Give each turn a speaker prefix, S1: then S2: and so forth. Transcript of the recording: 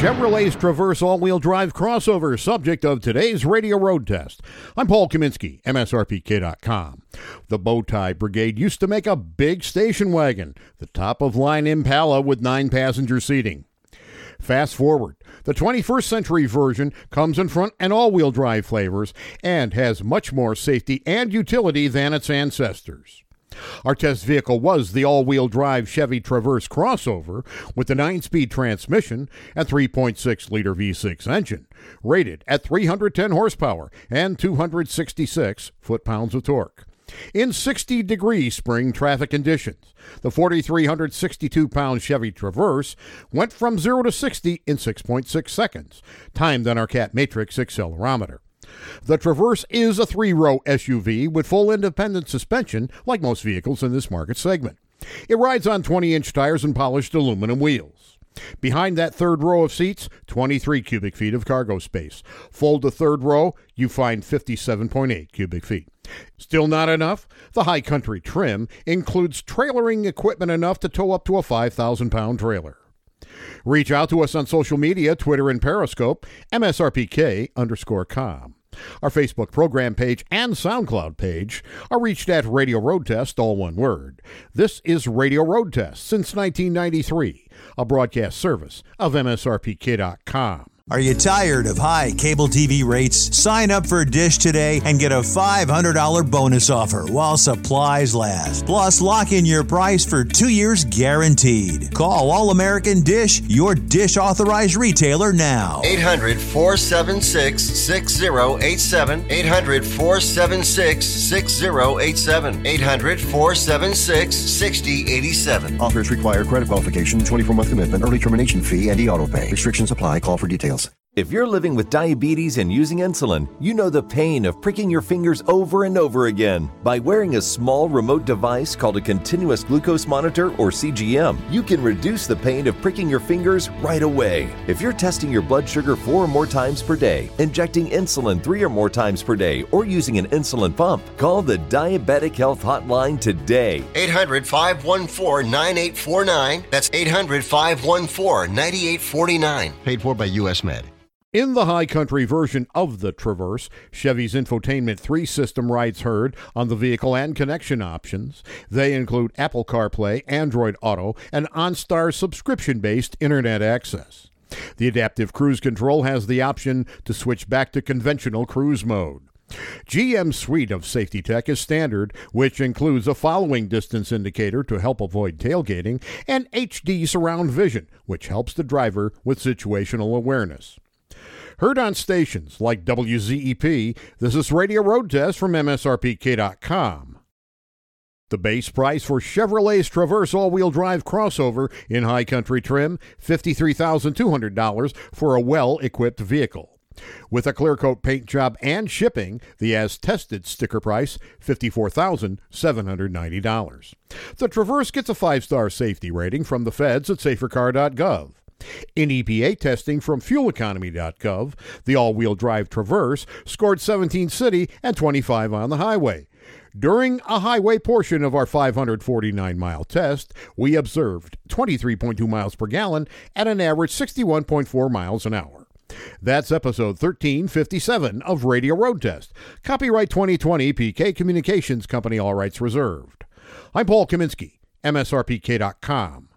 S1: Chevrolet's Traverse all-wheel drive crossover, subject of today's radio road test. I'm Paul Kaminsky, MSRPK.com. The Bowtie Brigade used to make a big station wagon, the top-of-line Impala with 9-passenger seating. Fast forward, the 21st century version comes in front and all-wheel drive flavors and has much more safety and utility than its ancestors. Our test vehicle was the all-wheel drive Chevy Traverse crossover with the 9-speed transmission and 3.6-liter V6 engine, rated at 310 horsepower and 266 foot-pounds of torque. In 60-degree spring traffic conditions, the 4,362-pound Chevy Traverse went from 0 to 60 in 6.6 seconds, timed on our Cat Matrix accelerometer. The Traverse is a 3-row SUV with full independent suspension, like most vehicles in this market segment. It rides on 20-inch tires and polished aluminum wheels. Behind that third row of seats, 23 cubic feet of cargo space. Fold the third row, you find 57.8 cubic feet. Still not enough? The High Country trim includes trailering equipment enough to tow up to a 5,000-pound trailer. Reach out to us on social media, Twitter and Periscope, MSRPK_com. Our Facebook program page and SoundCloud page are reached at Radio Road Test, all one word. This is Radio Road Test since 1993, a broadcast service of MSRPK.com.
S2: Are you tired of high cable TV rates? Sign up for Dish today and get a $500 bonus offer while supplies last. Plus, lock in your price for 2 years guaranteed. Call All American Dish, your Dish authorized retailer now.
S3: 800-476-6087. 800-476-6087. 800-476-6087.
S4: Offers require credit qualification, 24-month commitment, early termination fee, and e-auto pay. Restrictions apply. Call for details.
S5: If you're living with diabetes and using insulin, you know the pain of pricking your fingers over and over again. By wearing a small remote device called a continuous glucose monitor, or CGM, you can reduce the pain of pricking your fingers right away. If you're testing your blood sugar 4 or more times per day, injecting insulin 3 or more times per day, or using an insulin pump, call the Diabetic Health Hotline today.
S3: 800-514-9849. That's 800-514-9849.
S4: Paid for by U.S. Med.
S1: In the High Country version of the Traverse, Chevy's Infotainment 3 system rides heard on the vehicle and connection options. They include Apple CarPlay, Android Auto, and OnStar subscription-based internet access. The adaptive cruise control has the option to switch back to conventional cruise mode. GM's suite of safety tech is standard, which includes a following distance indicator to help avoid tailgating, and HD surround vision, which helps the driver with situational awareness. Heard on stations like WZEP, this is Radio Road Test from MSRPK.com. The base price for Chevrolet's Traverse all-wheel drive crossover in High Country trim, $53,200 for a well-equipped vehicle. With a clear coat paint job and shipping, the as-tested sticker price, $54,790. The Traverse gets a 5-star safety rating from the feds at safercar.gov. In EPA testing from fueleconomy.gov, the all-wheel drive Traverse scored 17 city and 25 on the highway. During a highway portion of our 549-mile test, we observed 23.2 miles per gallon at an average 61.4 miles an hour. That's episode 1357 of Radio Road Test. Copyright 2020, PK Communications Company, all rights reserved. I'm Paul Kaminsky, MSRPK.com.